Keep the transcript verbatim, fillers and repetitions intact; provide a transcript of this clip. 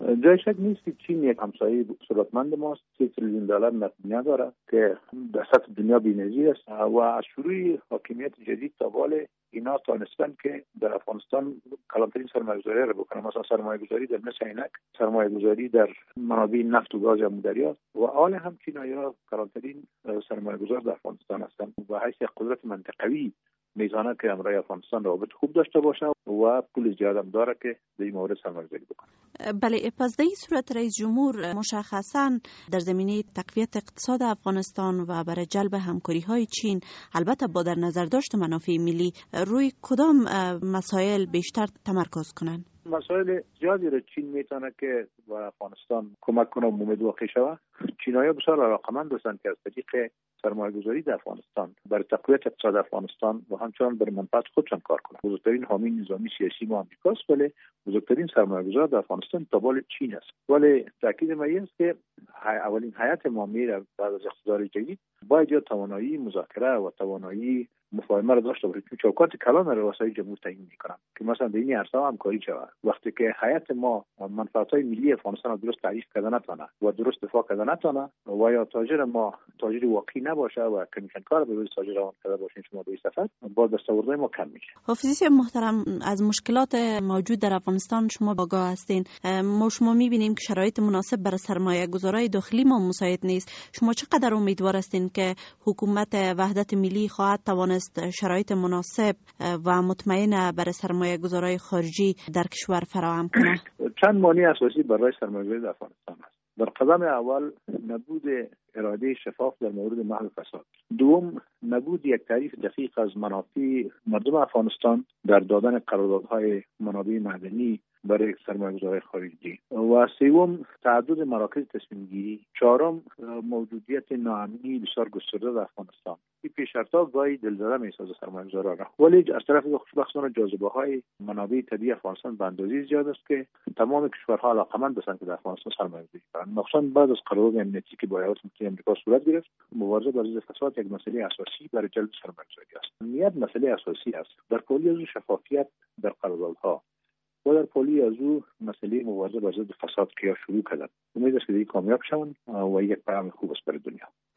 جای شک نیست که چین یک همسایه ثروتمند ماست. سه تریلیون دلار نقدینه داره که در سطح دنیا بی‌نظیر است و از شروع حاکمیت جدید تا بال اینا تانستن که در افغانستان کلانترین سرمایه‌گذاری را بکنن. مثلا سرمایه‌گذاری در مثل عینک، سرمایه‌گذاری در منابع نفت و گاز امودریا و حال هم چینایی‌ها کلانترین سرمایه‌گذار در افغانستان هستند و حیث قدرت منطقوی میزانه که امروی افغانستان روابط خوب داشته باشه و پول زیاد هم داره که در این مورد سرمایه‌گذاری بکنه. بله، پس در این صورت رئیس جمهور مشخصاً در زمینه تقویت اقتصاد افغانستان و برای جلب همکاری‌های چین، البته با در نظر داشت منافع ملی، روی کدام مسائل بیشتر تمرکز کنند؟ مسائل زیادی را چین میتونه که به افغانستان کمک کنه و امید واقع شوه. چینایی‌ها بسیار علاقه‌مند هستند که از طریق سرمایه‌گذاری در افغانستان برای تقویت اقتصاد افغانستان و همچنان برای منفعت خودشان کار کنند. بزرگترین حامی نظامی سیاسی ما آمریکاست، ولی بزرگترین سرمایه‌گذار در افغانستان تابال چین است. ولی تاکید ما است که اولین هیئت معامله بعد از اقتدار جدید باید یا توانایی مذاکره و توانایی مفاهمه را داشته باشه. چوکات کلان را رؤسای جمهور تعیین می‌کنند که مثلا در این عرصه همکاری شود. وقتی که هیئت ما منفعت‌های ملی افغانستان را درست تعریف کرده نتونه و درست دفاع کرده نتونه و یا تاجر ما تاجر واقعی نباشه و کمیشن کار به روی تاجر روان کرده باشه، شما به صفت با دستاوردهای ما کم میشه. حافظی محترم، از مشکلات موجود در افغانستان شما آگاه هستین. ما شما می‌بینیم که شرایط مناسب برای سرمایه‌گذارای داخلی ما مساعد نیست. شما چقدر امیدوار هستین که حکومت وحدت ملی خواهد توانست شرایط مناسب و مطمئن برای سرمایه‌گذارای خارجی در کشور فراهم کنه؟ چند مانع اساسی برای سرمایه‌گذاری در افغانستان است. در قدم اول نبود اراده شفاف در مورد محو فساد. دوم، نبود یک تعریف دقیق از منافع مردم افغانستان در دادن قراردادهای منابع معدنی برای سرمایه‌گذارای خارجی. و سوم، تعدد مراکز تصمیم گیری. چهارم، موجودیت ناامنی بسیار گسترده در افغانستان. این پیشرفتا گاهی دلزده می‌سازه سرمایه‌گذاران را، ولی از طرف خوشبختانه جاذبه‌های منابع طبیعی افغانستان به اندازه زیاد است که تمام کشورها علاقه‌مند هستند که در افغانستان سرمایه‌گذاری کنند. مخصوصاً بعد از قرارداد امنیتی که با ایالات متحده آمریکا صورت گرفت، مبارزه با ضد فساد یک مسئله اساسی برای جلب سرمایه‌گذاری است. امنیت مسئله اساسی است. در پلی از شفافیت در قراردادها و در پلی از او مسئله مبارزه با ضد فساد که شروع کردند. امید است که این کامیاب شوند و یک پیام خوب است برای دنیا.